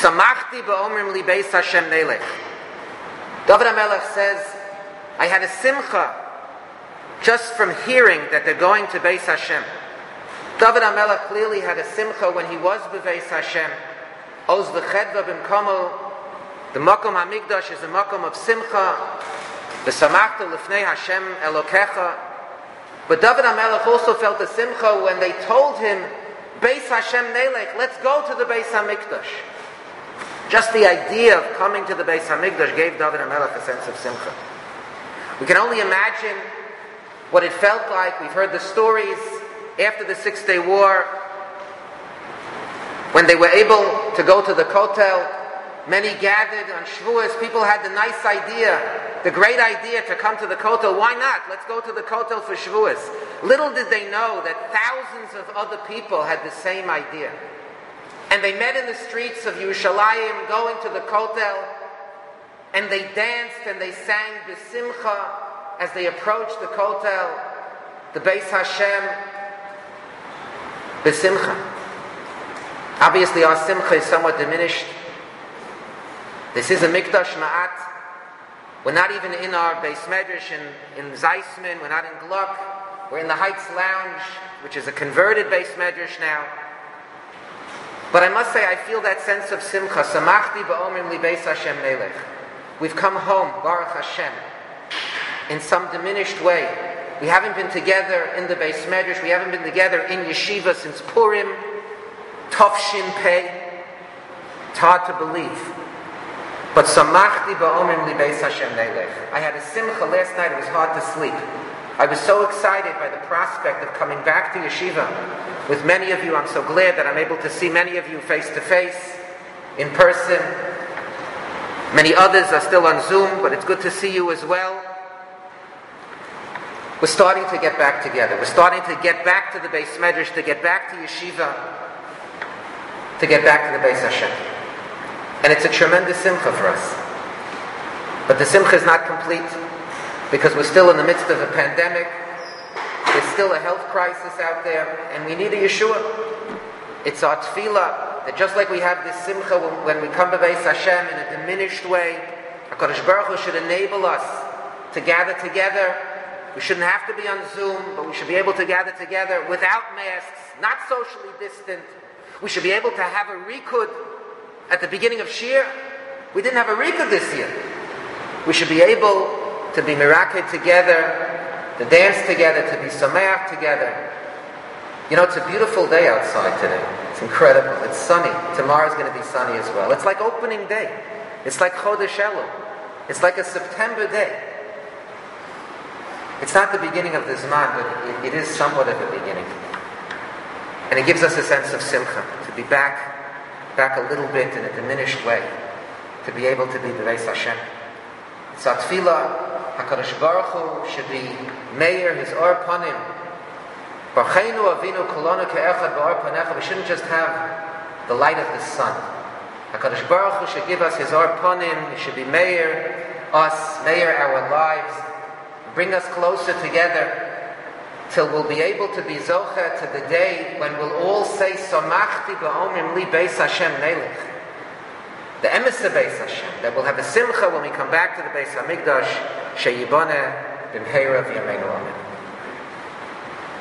Samachti ba'omrim li beis Hashem nelech. David HaMelech says, I had a simcha just from hearing that they're going to Beis Hashem. David HaMelech clearly had a simcha when he was b'Beis Hashem. Oz v'chedva b'mkomo. The makom hamikdash is a makom of simcha. V'samachta l'fnei Hashem Elokecha. But David HaMelech also felt a simcha when they told him, Beis Hashem Nelech, let's go to the Beis HaMikdash. Just the idea of coming to the Beis HaMikdash gave David HaMelech a sense of simcha. We can only imagine what it felt like. We've heard the stories after the 6-Day War, when they were able to go to the Kotel. Many gathered on Shavuos. People had the nice idea, the great idea to come to the Kotel. Why not? Let's go to the Kotel for Shavuos. Little did they know that thousands of other people had the same idea. And they met in the streets of Yerushalayim going to the Kotel, and they danced and they sang B'simcha as they approached the Kotel, the Beis Hashem, B'simcha. Obviously our simcha is somewhat diminished. This is a Mikdash Ma'at. We're not even in our Beis Medrash in Zeisman. We're not in Gluck. We're in the Heights Lounge, which is a converted Beis Medrash now. But I must say, I feel that sense of simcha. Samachti ba'omrim li Beis Hashem Nelech. We've come home, Baruch Hashem, in some diminished way. We haven't been together in the Beis Medrash. We haven't been together in Yeshiva since Purim, Tov Pei. It's hard to believe. But Samachti ba'omrim li Beis Hashem Nelech. I had a simcha last night. It was hard to sleep. I was so excited by the prospect of coming back to Yeshiva with many of you. I'm so glad that I'm able to see many of you face to face, in person. Many others are still on Zoom, but it's good to see you as well. We're starting to get back together. We're starting to get back to the Beis Medrash, to get back to Yeshiva, to get back to the Beis Hashem. And it's a tremendous simcha for us. But the simcha is not complete, because we're still in the midst of a pandemic. There's still a health crisis out there, and we need a Yeshua. It's our tefillah that just like we have this simcha when we come to Beis Hashem in a diminished way, HaKadosh Baruch Hu should enable us to gather together. We shouldn't have to be on Zoom, but we should be able to gather together without masks, not socially distant. We should be able to have a rikud at the beginning of Shir. We didn't have a rikud this year. We should be able to be miraked together, to dance together, to be sameach together. You know, it's a beautiful day outside today. It's incredible. It's sunny. Tomorrow's going to be sunny as well. It's like opening day. It's like Chodesh Elul. It's like a September day. It's not the beginning of the Zman, but it is somewhat of a beginning. And it gives us a sense of simcha, to be back a little bit in a diminished way, to be able to be B'Beis Hashem. It's our tefillah, HaKadosh Baruch Hu should be Meir, His Or Panim. Barcheinu Avinu Kolonu Ke'echad B'Or Panecha. We shouldn't just have the light of the sun. HaKadosh Baruch Hu should give us His Or Panim. He should be Meir, us, Meir our lives. Bring us closer together till we'll be able to be Zocha to the day when we'll all say Samachti ba'omrim li Beis Hashem Nelech. The Emes Beis Hashem, that we'll have a simcha when we come back to the Beis HaMikdash, Sheyiboneh b'mheira v'yameinu amen.